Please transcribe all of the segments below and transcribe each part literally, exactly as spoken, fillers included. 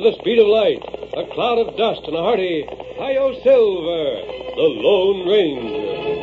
the speed of light, a cloud of dust, and a hearty Hi-Yo Silver, the Lone Ranger.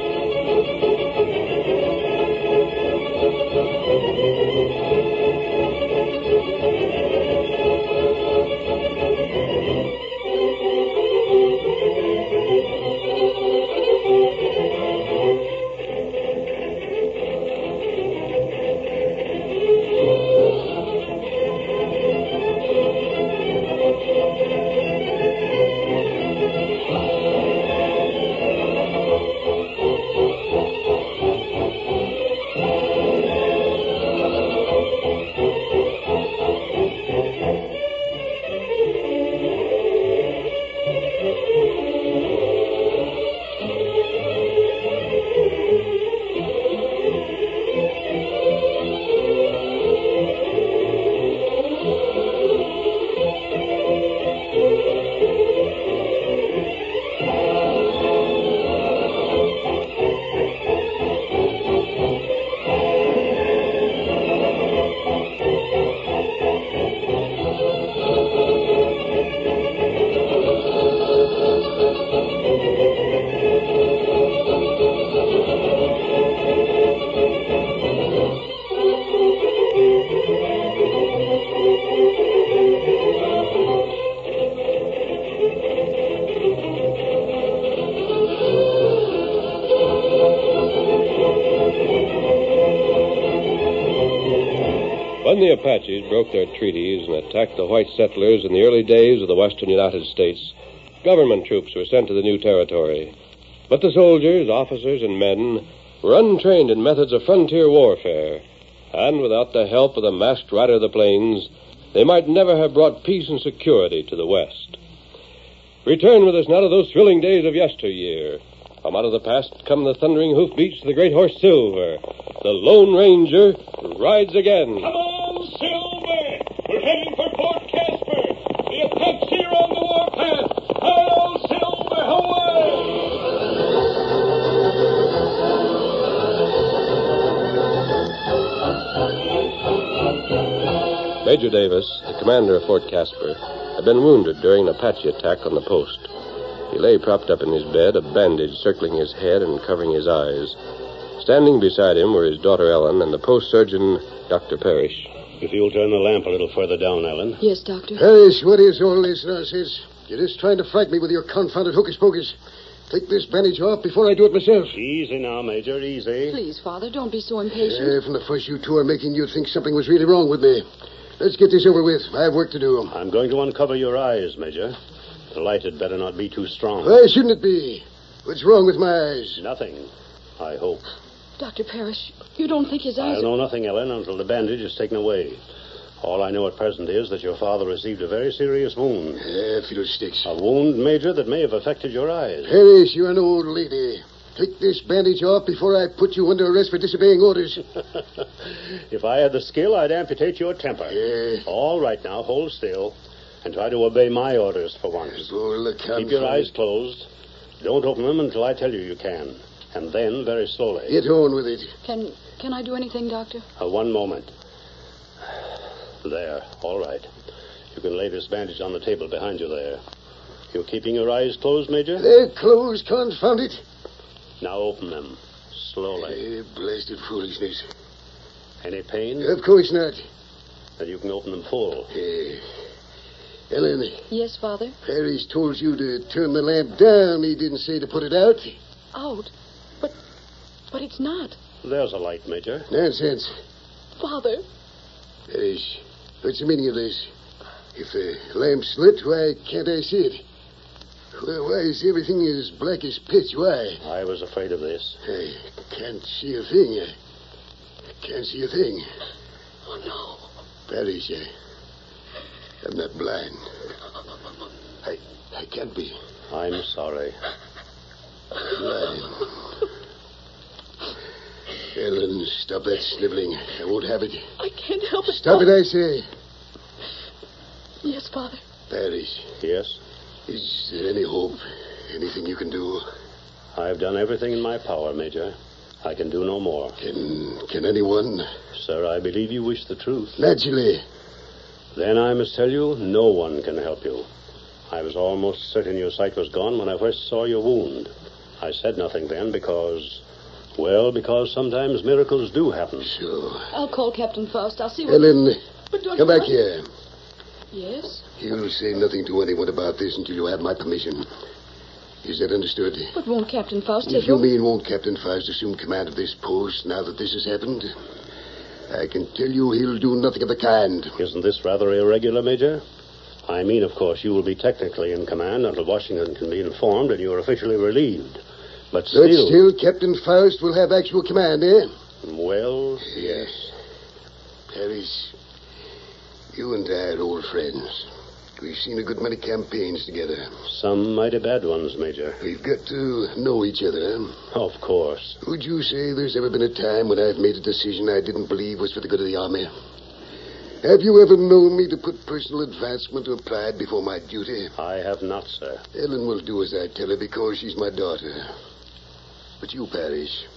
When the Apaches broke their treaties and attacked the white settlers in the early days of the western United States, government troops were sent to the new territory. But the soldiers, officers, and men were untrained in methods of frontier warfare, and without the help of the masked rider of the plains, they might never have brought peace and security to the West. Return with us now to those thrilling days of yesteryear. From out of the past come the thundering hoofbeats of the great horse Silver. The Lone Ranger rides again. Come on, Silver! We're heading for Fort Casper. The Apache are on the warpath. Hi-Yo, Silver, away! Major Davis, the commander of Fort Casper, had been wounded during an Apache attack on the post. He lay propped up in his bed, a bandage circling his head and covering his eyes. Standing beside him were his daughter Ellen and the post surgeon, Doctor Parrish. If you'll turn the lamp a little further down, Ellen. Yes, Doctor. Parrish, what is all this nonsense? You're just trying to frighten me with your confounded hocus-pocus. Take this bandage off before I do it myself. Easy now, Major, easy. Please, Father, don't be so impatient. Yeah, from the fuss you two are making, you'd think something was really wrong with me. Let's get this over with. I have work to do. I'm going to uncover your eyes, Major. The light had better not be too strong. Why shouldn't it be? What's wrong with my eyes? Nothing, I hope. Doctor Parrish, you don't think his eyes... I'll know nothing, Ellen, until the bandage is taken away. All I know at present is that your father received a very serious wound. Yeah, fiddlesticks. A wound, Major, that may have affected your eyes. Parrish, you're an old lady. Take this bandage off before I put you under arrest for disobeying orders. If I had the skill, I'd amputate your temper. Yeah. All right now, hold still. And try to obey my orders for once. Keep your eyes closed. Don't open them until I tell you you can. And then, very slowly. Get on with it. Can can I do anything, Doctor? Uh, one moment. There, all right. You can lay this bandage on the table behind you there. You're keeping your eyes closed, Major? They're closed, confound it. Now open them, slowly. Uh, blasted foolishness. Any pain? Of course not. Then you can open them full. Uh, Ellen. Yes, Father? Parrish told you to turn the lamp down. He didn't say to put it out. Out? But, but it's not. There's a light, Major. Nonsense. Father? Parrish, what's the meaning of this? If the lamp's lit, why can't I see it? Well, why is everything as black as pitch? Why? I was afraid of this. I can't see a thing. I can't see a thing. Oh, no. Parrish, I... I'm not blind. I I can't be. I'm sorry. Blind. Ellen, stop that sniveling. I won't have it. I can't help it. Stop it, I say. Yes, Father. Parrish. Yes? Is there any hope? Anything you can do? I've done everything in my power, Major. I can do no more. Can can anyone? Sir, I believe you wish the truth. Naturally. Then I must tell you, no one can help you. I was almost certain your sight was gone when I first saw your wound. I said nothing then because, well, because sometimes miracles do happen. Sure. I'll call Captain Faust. I'll see what... Ellen, But don't come you back want- here. Yes? You'll say nothing to anyone about this until you have my permission. Is that understood? But won't Captain Faust If take you over? mean won't Captain Faust assume command of this post now that this has happened? I can tell you he'll do nothing of the kind. Isn't this rather irregular, Major? I mean, of course, you will be technically in command until Washington can be informed and you are officially relieved. But still... But still, Captain Faust will have actual command, eh? Well, yes. Paris, you and I are old friends. We've seen a good many campaigns together. Some mighty bad ones, Major. We've got to know each other. Of course. Would you say there's ever been a time when I've made a decision I didn't believe was for the good of the army? Have you ever known me to put personal advancement or pride before my duty? I have not, sir. Ellen will do as I tell her because she's my daughter. But you, Parrish,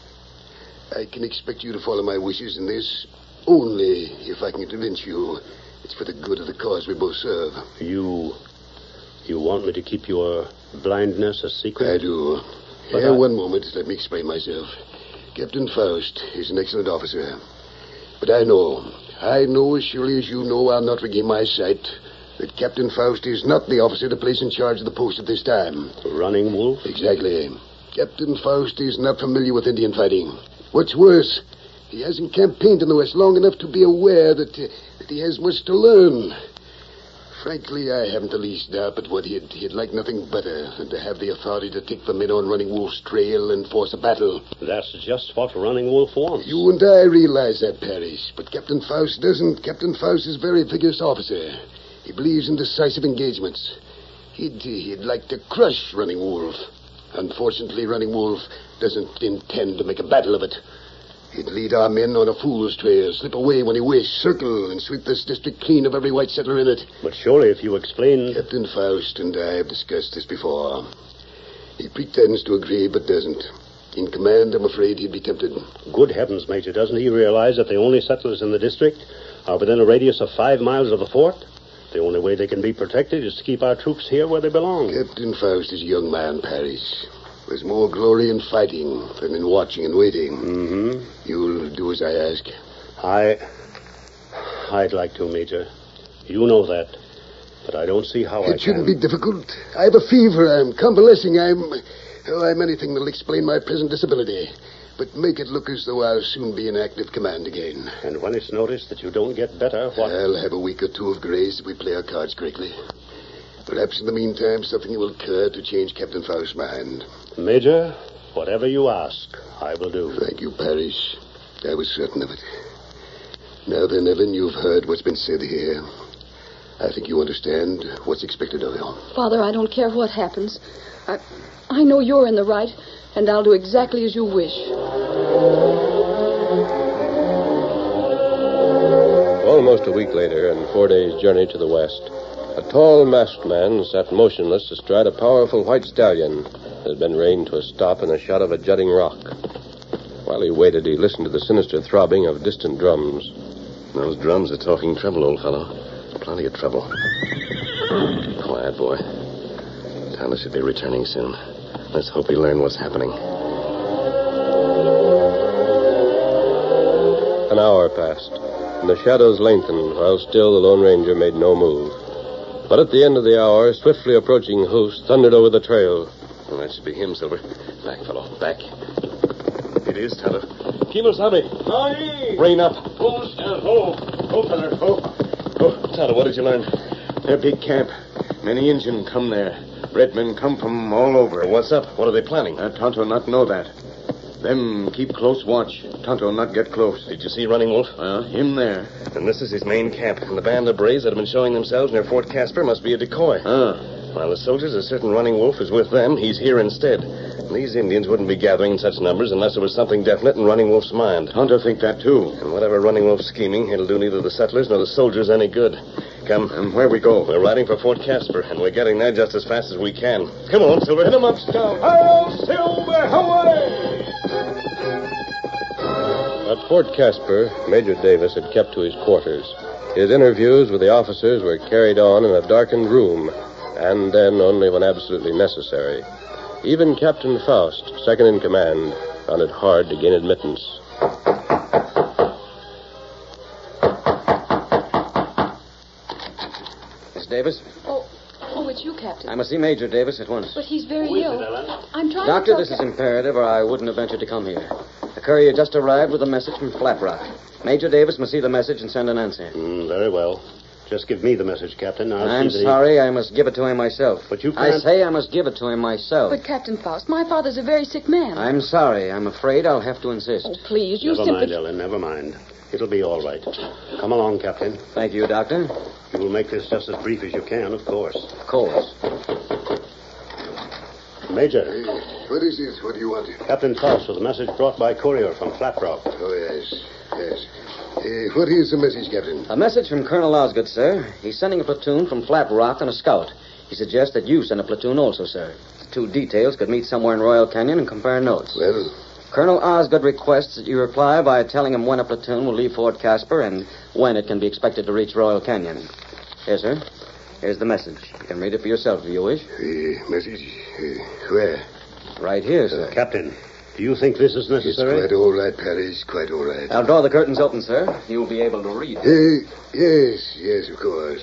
I can expect you to follow my wishes in this only if I can convince you it's for the good of the cause we both serve. You... You want me to keep your blindness a secret? I do. But Here, I- one moment. Let me explain myself. Captain Faust is an excellent officer. But I know, I know as surely as you know I'll not regain my sight, that Captain Faust is not the officer to place in charge of the post at this time. Running Wolf? Exactly. Captain Faust is not familiar with Indian fighting. What's worse, he hasn't campaigned in the West long enough to be aware that, uh, that he has much to learn. Frankly, I haven't the least doubt but what he'd, he'd like nothing better than to have the authority to take the men on Running Wolf's trail and force a battle. That's just what Running Wolf wants. You and I realize that, Parrish, but Captain Faust doesn't. Captain Faust is a very vigorous officer. He believes in decisive engagements. He'd, he'd like to crush Running Wolf. Unfortunately, Running Wolf doesn't intend to make a battle of it. He'd lead our men on a fool's trail, slip away when he wished, circle, and sweep this district clean of every white settler in it. But surely if you explain... Captain Faust and I have discussed this before. He pretends to agree, but doesn't. In command, I'm afraid he'd be tempted. Good heavens, Major, doesn't he realize that the only settlers in the district are within a radius of five miles of the fort? The only way they can be protected is to keep our troops here where they belong. Captain Faust is a young man, Parrish. There's more glory in fighting than in watching and waiting. Mm-hmm. You'll do as I ask. I... I'd like to, Major. You know that. But I don't see how I It shouldn't can. be difficult. I have a fever. I'm convalescing. I'm... Oh, I'm anything that'll explain my present disability. But make it look as though I'll soon be in active command again. And when it's noticed that you don't get better, what... I'll have a week or two of grace if we play our cards correctly. Perhaps in the meantime something will occur to change Captain Faust's mind. Major, whatever you ask, I will do. Thank you, Parrish. I was certain of it. Now then, Ellen, you've heard what's been said here. I think you understand what's expected of you. Father, I don't care what happens. I, I know you're in the right, and I'll do exactly as you wish. Almost a week later, and four days' journey to the west, a tall masked man sat motionless astride a powerful white stallion that had been reined to a stop in a shot of a jutting rock. While he waited, he listened to the sinister throbbing of distant drums. Those drums are talking trouble, old fellow. Plenty of trouble. Quiet, boy. Tyler should be returning soon. Let's hope we learn what's happening. An hour passed, and the shadows lengthened, while still the Lone Ranger made no move. But at the end of the hour, swiftly approaching hoofs thundered over the trail. Well, that should be him, Silver. Back, fellow, back. It is, Tyler. Kimosabe. Aye. Rein up. Go, stand. Ho. Ho, feller. Ho. Oh, Tyler, what did you learn? Their big camp. Many Injun come there. Red men come from all over. What's up? What are they planning? Uh, Tonto not know that. Them keep close watch. Tonto not get close. Did you see Running Wolf? Uh, him there. And this is his main camp. And the band of braves that have been showing themselves near Fort Casper must be a decoy. Ah. While the soldiers are certain Running Wolf is with them, he's here instead. And these Indians wouldn't be gathering in such numbers unless there was something definite in Running Wolf's mind. Tonto think that, too. And whatever Running Wolf's scheming, it'll do neither the settlers nor the soldiers any good. Come. And where we go? We're riding for Fort Casper, and we're getting there just as fast as we can. Come on, Silver. Hit 'em up, Scout. Hi-yo, Silver, away! At Fort Casper, Major Davis had kept to his quarters. His interviews with the officers were carried on in a darkened room, and then only when absolutely necessary. Even Captain Faust, second in command, found it hard to gain admittance. Miss Davis? Oh, oh, it's you, Captain. I must see Major Davis at once. But he's very Who is ill. it, Ellen? I'm trying Doctor, to... this is imperative, or I wouldn't have ventured to come here. The courier just arrived with a message from Flat Rock. Major Davis must see the message and send an answer. Mm, very well. Just give me the message, Captain. I'll I'm see that he- sorry, I must give it to him myself. But you I can't... say I must give it to him myself. But, Captain Faust, my father's a very sick man. I'm sorry. I'm afraid I'll have to insist. Oh, please, you Never simply... mind, Ellen, never mind. It'll be all right. Come along, Captain. Thank you, Doctor. You will make this just as brief as you can, of course. Of course. Major, Uh, what is it? What do you want? Captain Faust with a message brought by courier from Flat Rock. Oh, yes. Yes. Uh, what is the message, Captain? A message from Colonel Osgood, sir. He's sending a platoon from Flat Rock on a scout. He suggests that you send a platoon also, sir. The two details could meet somewhere in Royal Canyon and compare notes. Well, Colonel Osgood requests that you reply by telling him when a platoon will leave Fort Casper and when it can be expected to reach Royal Canyon. Yes, sir. Here's the message. You can read it for yourself if you wish. uh, message. Uh, where? Right here, sir. Captain, do you think this is It's necessary? quite all right, Paris. Quite all right. I'll draw the curtains open, sir. You'll be able to read. Uh, yes, yes, of course.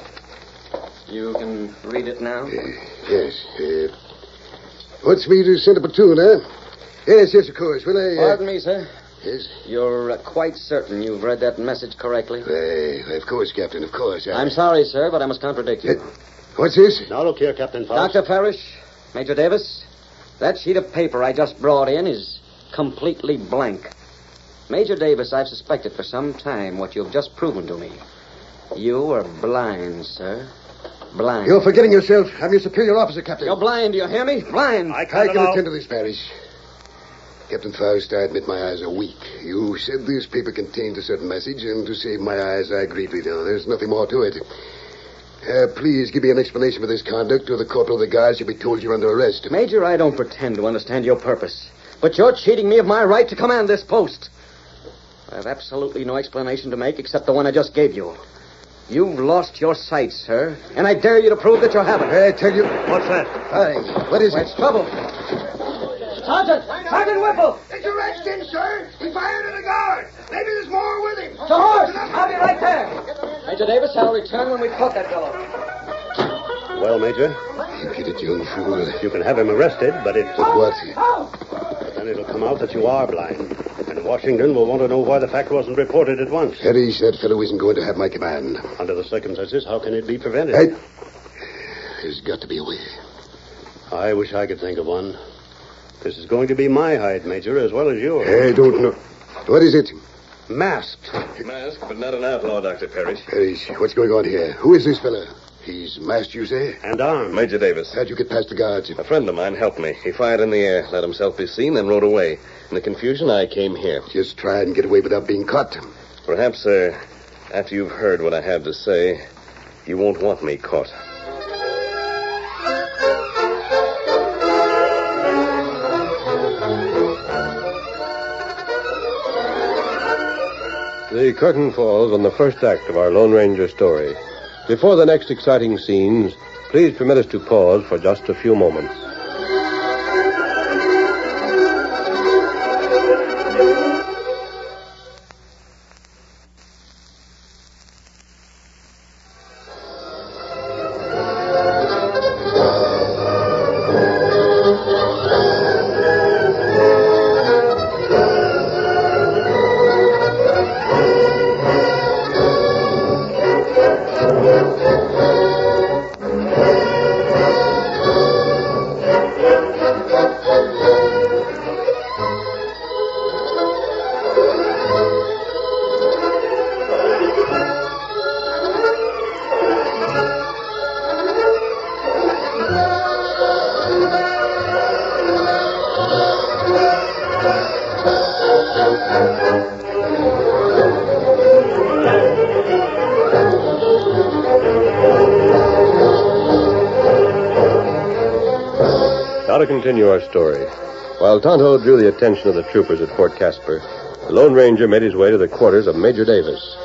You can read it now? Uh, yes. Uh, wants me to send a platoon, huh? Yes, yes, of course. Will I... Uh... Pardon me, sir. Yes? You're uh, quite certain you've read that message correctly? Why, of course, Captain, of course. I... I'm sorry, sir, but I must contradict you. Uh, what's this? Now look here, Captain Faust. Doctor Parrish, Major Davis, that sheet of paper I just brought in is completely blank. Major Davis, I've suspected for some time what you've just proven to me. You are blind, sir. Blind. You're forgetting yourself. I'm your superior officer, Captain. You're blind, do you hear me? Blind. I I can't can allow... attend to this, Parrish. Captain Faust, I admit my eyes are weak. You said this paper contained a certain message, and to save my eyes, I agreed with you. There's nothing more to it. Uh, please give me an explanation for this conduct, or the corporal of the guards shall be told you're under arrest. Major, I don't pretend to understand your purpose, but you're cheating me of my right to command this post. I have absolutely no explanation to make except the one I just gave you. You've lost your sight, sir, and I dare you to prove that you haven't. I tell you... What's that? Hi. What is Where's trouble? Sergeant! Sergeant Whipple! It's arresting, sir. He fired at a guard. Maybe there's more with him. To horse! I'll be right there. Major Davis, I'll return when we caught that fellow. Well, Major, You get it, young fool. you can have him arrested, but it... But what? then it'll come out that you are blind. And Washington will want to know why the fact wasn't reported at once. Parrish, that fellow isn't going to have my command. Under the circumstances, how can it be prevented? I... There's got to be a way. I wish I could think of one. This is going to be my hide, Major, as well as yours. I don't know. What is it? Masked. Masked, but not an outlaw, Doctor Parrish. Parrish, what's going on here? Who is this fella? He's masked, you say? And armed. Major Davis. How'd you get past the guards? A friend of mine helped me. He fired in the air, let himself be seen, then rode away. In the confusion, I came here. Just try and get away without being caught. Perhaps, uh, after you've heard what I have to say, you won't want me caught. The curtain falls on the first act of our Lone Ranger story. Before the next exciting scenes, please permit us to pause for just a few moments. Now to continue our story. While Tonto drew the attention of the troopers at Fort Casper, the Lone Ranger made his way to the quarters of Major Davis.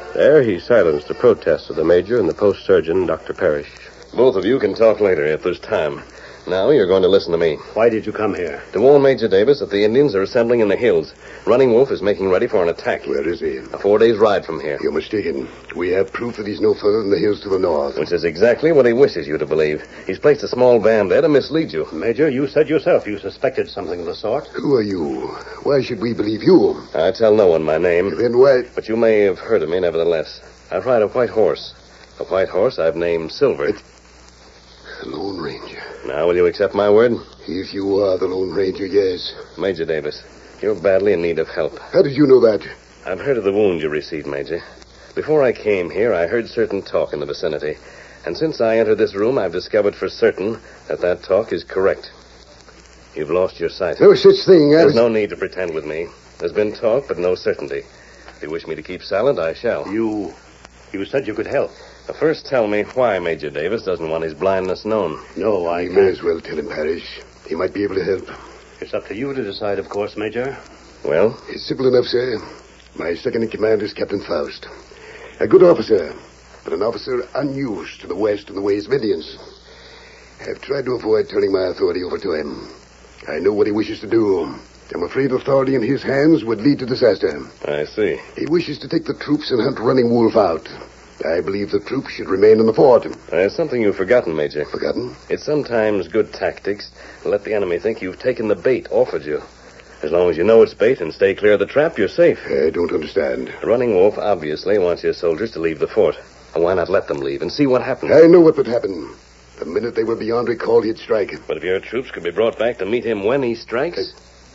There he silenced the protests of the major and the post surgeon, Doctor Parrish. Both of you can talk later if there's time. Now you're going to listen to me. Why did you come here? To warn Major Davis that the Indians are assembling in the hills. Running Wolf is making ready for an attack. Where is he? A four days ride from here. You're mistaken. We have proof that he's no further than the hills to the north. Which is exactly what he wishes you to believe. He's placed a small band there to mislead you. Major, you said yourself you suspected something of the sort. Who are you? Why should we believe you? I tell no one my name. Then why... But you may have heard of me nevertheless. I ride a white horse. A white horse I've named Silver. It... The Lone Ranger. Now, will you accept my word? If you are the Lone Ranger, yes. Major Davis, you're badly in need of help. How did you know that? I've heard of the wound you received, Major. Before I came here, I heard certain talk in the vicinity. And since I entered this room, I've discovered for certain that that talk is correct. You've lost your sight. No such thing. I There's was... no need to pretend with me. There's been talk, but no certainty. If you wish me to keep silent, I shall. You... You said you could help. But first tell me why Major Davis doesn't want his blindness known. No, I You may can't. as well tell him, Parrish. He might be able to help. It's up to you to decide, of course, Major. Well? It's simple enough, sir. My second in command is Captain Faust. A good officer, but an officer unused to the West and the ways of Indians. I've tried to avoid turning my authority over to him. I know what he wishes to do. I'm afraid authority in his hands would lead to disaster. I see. He wishes to take the troops and hunt Running Wolf out. I believe the troops should remain in the fort. There's something you've forgotten, Major. Forgotten? It's sometimes good tactics to let the enemy think you've taken the bait offered you. As long as you know it's bait and stay clear of the trap, you're safe. I don't understand. The Running Wolf obviously wants your soldiers to leave the fort. And why not let them leave and see what happens? I know what would happen. The minute they were beyond recall, he'd strike. But if your troops could be brought back to meet him when he strikes...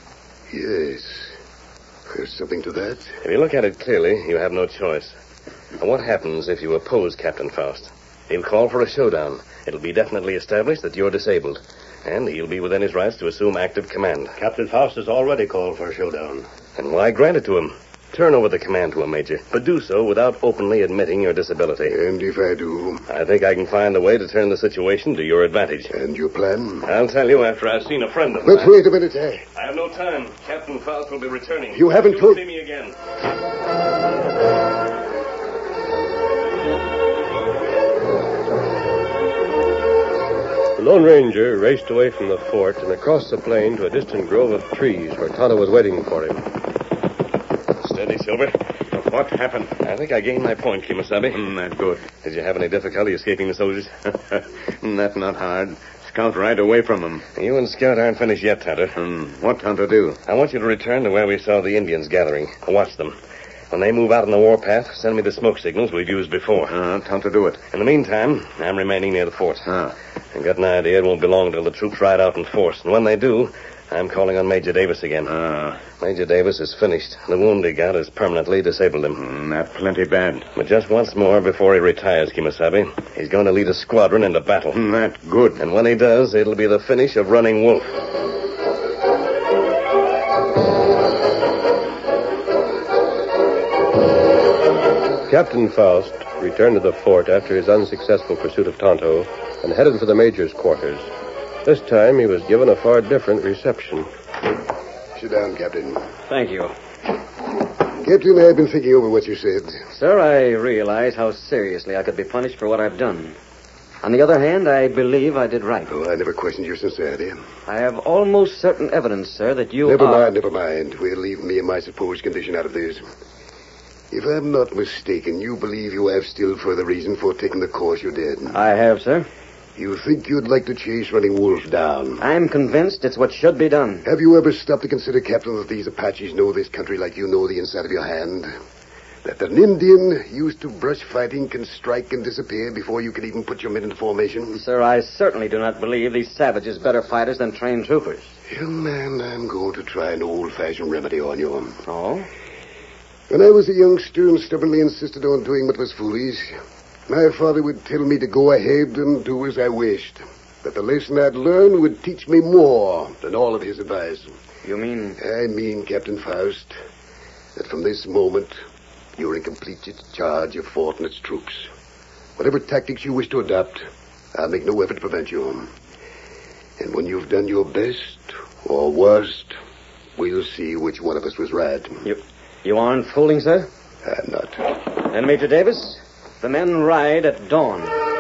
Yes. There's something to that. If you look at it clearly, you have no choice. And what happens if you oppose Captain Faust? He'll call for a showdown. It'll be definitely established that you're disabled. And he'll be within his rights to assume active command. Captain Faust has already called for a showdown. And why grant it to him? Turn over the command to him, Major. But do so without openly admitting your disability. And if I do? I think I can find a way to turn the situation to your advantage. And your plan? I'll tell you after I've seen a friend of But mine. wait a minute, eh? I have no time. Captain Faust will be returning. You haven't You'll told... see me again. The Lone Ranger raced away from the fort and across the plain to a distant grove of trees where Tonto was waiting for him. Steady, Silver. What happened? I think I gained my point, Kimasabi. Mm, that's good. Did you have any difficulty escaping the soldiers? That's not hard. Scout right away from them. You and Scout aren't finished yet, Tonto. Mm, what Tonto do? I want you to return to where we saw the Indians gathering. Watch them. When they move out on the warpath, send me the smoke signals we've used before. Uh, Tonto do it. In the meantime, I'm remaining near the fort. Ah. I've got an idea it won't be long till the troops ride out in force. And when they do, I'm calling on Major Davis again. Ah. Major Davis is finished. The wound he got has permanently disabled him. Mm, that plenty bad. But just once more before he retires, Kimasabi, he's going to lead a squadron into battle. Mm, that good. And when he does, it'll be the finish of Running Wolf. Captain Faust returned to the fort after his unsuccessful pursuit of Tonto and headed for the major's quarters. This time he was given a far different reception. Sit down, Captain. Thank you. Captain, I've been thinking over what you said. Sir, I realize how seriously I could be punished for what I've done. On the other hand, I believe I did right. Oh, I never questioned your sincerity. I have almost certain evidence, sir, that you Never are... mind, never mind. We'll leave me and my supposed condition out of this. If I'm not mistaken, you believe you have still further reason for taking the course you did. I have, sir. You think you'd like to chase Running Wolf down? I'm convinced it's what should be done. Have you ever stopped to consider, Captain, that these Apaches know this country like you know the inside of your hand? That an Indian used to brush fighting can strike and disappear before you can even put your men into formation? Sir, I certainly do not believe these savages better fighters than trained troopers. Young man, I'm going to try an old-fashioned remedy on you. Oh? When I was a youngster and stubbornly insisted on doing what was foolish, my father would tell me to go ahead and do as I wished. That the lesson I'd learned would teach me more than all of his advice. You mean... I mean, Captain Faust, that from this moment, you're in complete charge of Fort and its troops. Whatever tactics you wish to adopt, I'll make no effort to prevent you. And when you've done your best, or worst, we'll see which one of us was right. You, you aren't fooling, sir? I'm not. And, Major Davis, the men ride at dawn.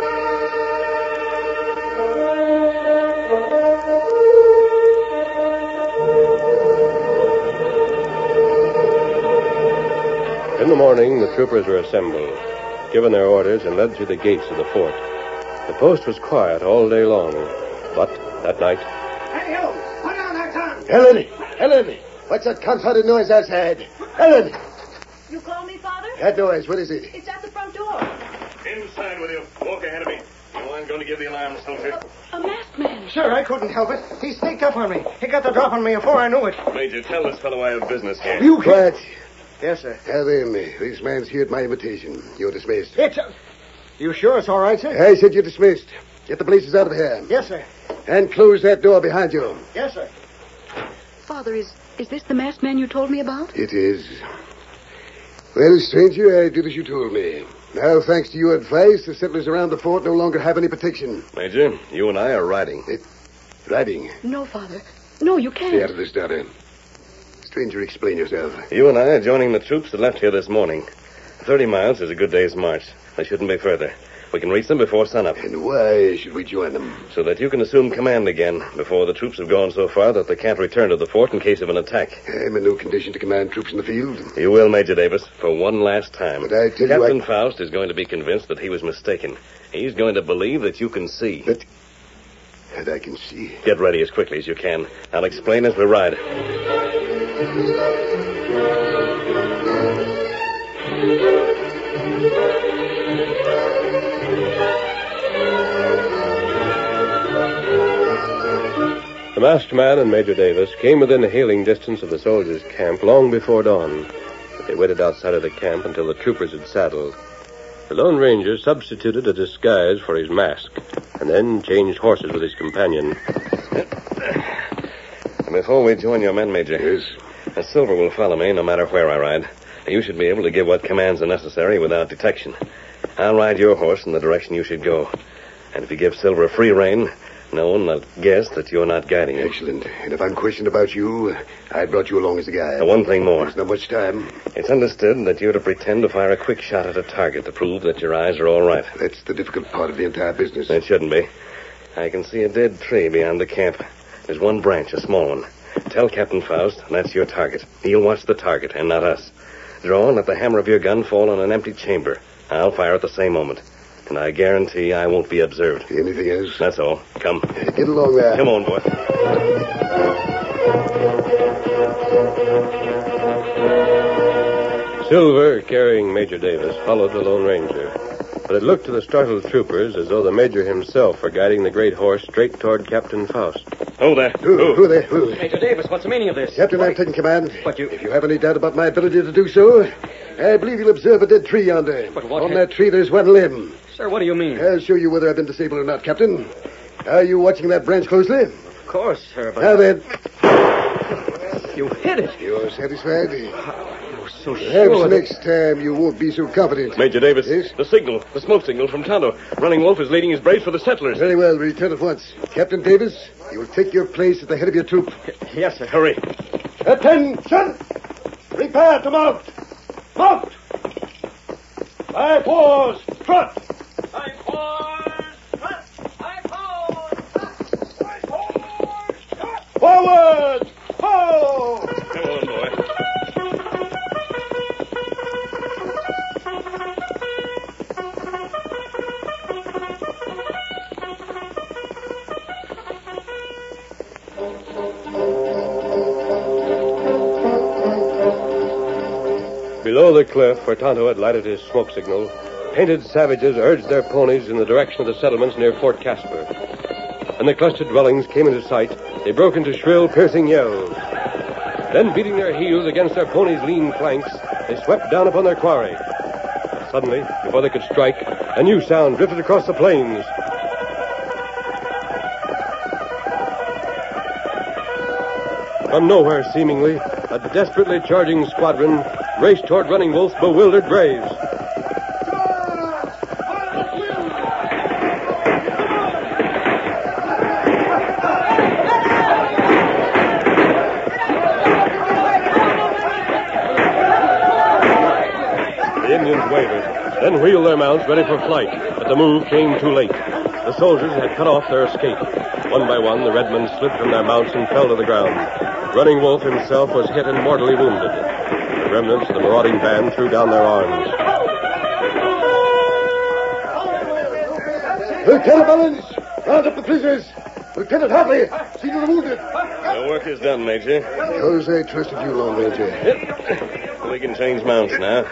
In the morning, the troopers were assembled, given their orders, and led through the gates of the fort. The post was quiet all day long, but that night... Hey, you! Put down that gun! Helen! Helen! What's that confounded noise outside? Helen! You call me, Father? That noise, what is it? It's at the front door. Inside with you. Walk ahead of me. You aren't going to give the alarm, soldier. A masked man. Sir, I couldn't help it. He sneaked up on me. He got the drop on me before I knew it. Major, tell this fellow I have business here. You quiet. Yes, sir. Now then, this man's here at my invitation. You're dismissed. It's... Uh, you sure it's all right, sir? I said you're dismissed. Get the blazes out of here. Yes, sir. And close that door behind you. Yes, sir. Father, is, is this the masked man you told me about? It is. Well, stranger, I did as you told me. Now, thanks to your advice, the settlers around the fort no longer have any protection. Major, you and I are riding. It, riding? No, Father. No, you can't. Stay out of this, daughter. Stranger, explain yourself. You and I are joining the troops that left here this morning. Thirty miles is a good day's march. They shouldn't be further. We can reach them before sunup. And why should we join them? So that you can assume command again before the troops have gone so far that they can't return to the fort in case of an attack. I'm in no condition to command troops in the field. You will, Major Davis, for one last time. But I tell Captain you, I... Faust is going to be convinced that he was mistaken. He's going to believe that you can see. That... That I can see. Get ready as quickly as you can. I'll explain as we ride. The masked man and Major Davis came within hailing distance of the soldiers' camp long before dawn. But they waited outside of the camp until the troopers had saddled. The Lone Ranger substituted a disguise for his mask, and then changed horses with his companion. Before we join your men, Major. Yes? A Silver will follow me no matter where I ride. You should be able to give what commands are necessary without detection. I'll ride your horse in the direction you should go. And if you give Silver free rein, no one will guess that you're not guiding him. Excellent. And if I'm questioned about you, I brought you along as a guide. Uh, one thing more. There's not much time. It's understood that you're to pretend to fire a quick shot at a target to prove that your eyes are all right. That's the difficult part of the entire business. It shouldn't be. I can see a dead tree beyond the camp. There's one branch, a small one. Tell Captain Faust that's your target. He'll watch the target and not us. Draw and let the hammer of your gun fall on an empty chamber. I'll fire at the same moment. And I guarantee I won't be observed. Anything else? That's all. Come. Get along there. Come on, boy. Silver, carrying Major Davis, followed the Lone Ranger. But it looked to the startled troopers as though the Major himself were guiding the great horse straight toward Captain Faust. Oh, there. Who, Who? who there? Who? Major Davis, what's the meaning of this? Captain, I'm taking command. But you... If you have any doubt about my ability to do so, I believe you'll observe a dead tree yonder. But what On ha- that tree, there's one limb. Sir, what do you mean? I'll show you whether I've been disabled or not, Captain. Are you watching that branch closely? Of course, sir, but... Now then, You hit it. you're satisfied? I was so Perhaps sure that... next time you won't be so confident. Major Davis. Yes? The signal. The smoke signal from Tonto. Running Wolf is leading his braves for the settlers. Very well, return at once. Captain Davis, you will take your place at the head of your troop. Yes, sir. Hurry. Attention! Prepare to mount! Mount! By fours, trot! By fours, trot! By fours, trot! By fours, trot! Forward! Ho! Come on, boy. Below the cliff where Tonto had lighted his smoke signal, painted savages urged their ponies in the direction of the settlements near Fort Casper. When the clustered dwellings came into sight, they broke into shrill, piercing yells. Then, beating their heels against their ponies' lean flanks, they swept down upon their quarry. Suddenly, before they could strike, a new sound drifted across the plains. From nowhere, seemingly, a desperately charging squadron raced toward Running Wolf's bewildered braves. The Indians wavered, then wheeled their mounts ready for flight, but the move came too late. The soldiers had cut off their escape. One by one, the red men slid from their mounts and fell to the ground. Running Wolf himself was hit and mortally wounded. The remnants of the marauding band threw down their arms. Lieutenant Mullins, round up the prisoners. Lieutenant Hartley, see to the wounded. The work is done, Major. Because I trusted you, Lone Ranger. Yep. We can change mounts now.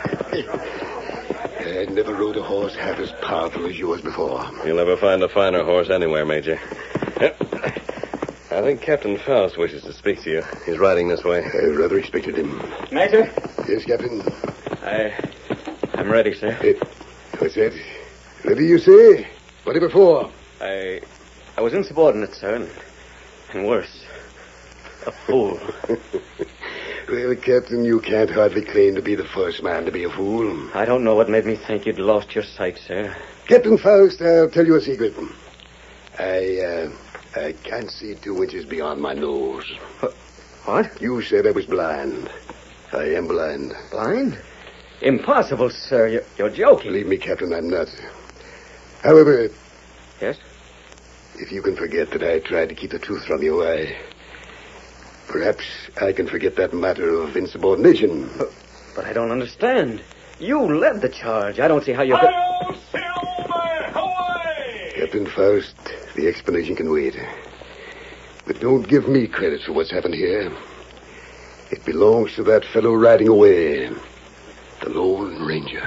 I never rode a horse half as powerful as yours before. You'll never find a finer horse anywhere, Major. Yep. I think Captain Faust wishes to speak to you. He's riding this way. I rather expected him. Major? Yes, Captain? I... I'm ready, sir. Hey, what's that? Ready, you say? Whatever for? I... I was insubordinate, sir, and, and worse. A fool. Well, Captain, you can't hardly claim to be the first man to be a fool. I don't know what made me think you'd lost your sight, sir. Captain Faust, I'll tell you a secret. I, uh, I can't see two inches beyond my nose. What? You said I was blind. I am blind. Blind? Impossible, sir. You're, you're joking. Believe me, Captain, I'm not. However... Yes? If you can forget that I tried to keep the truth from you, I... Perhaps I can forget that matter of insubordination. But, but I don't understand. You led the charge. I don't see how you could... Hi-yo, Silver! Away! Captain Faust, the explanation can wait. But don't give me credit for what's happened here. It belongs to that fellow riding away, the Lone Ranger.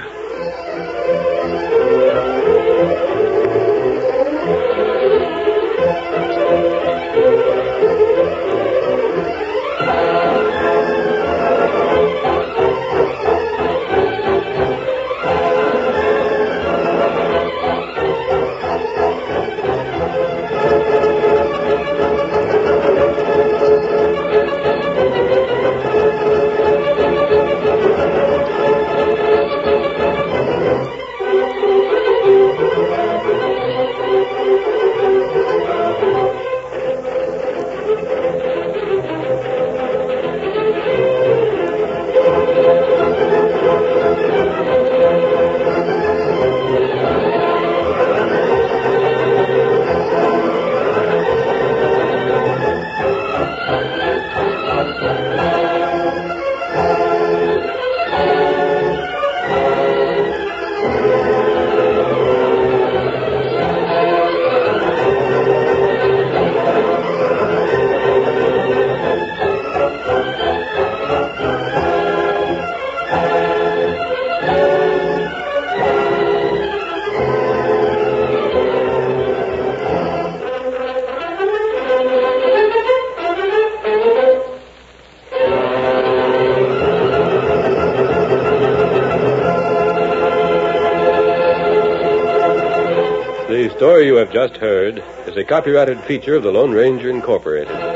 The story you have just heard is a copyrighted feature of the Lone Ranger Incorporated.